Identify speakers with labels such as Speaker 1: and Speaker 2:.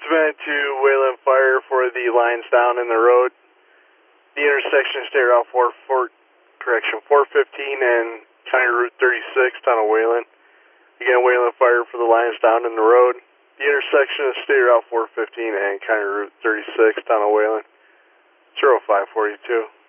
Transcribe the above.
Speaker 1: event to Wayland Fire for the lines down in the road. The intersection is State Route 415 and County Route 36 down to Wayland. Again, Wayland Fire for the lines down in the road. The intersection is State Route 415 and County Route 36 down to Wayland. 0542.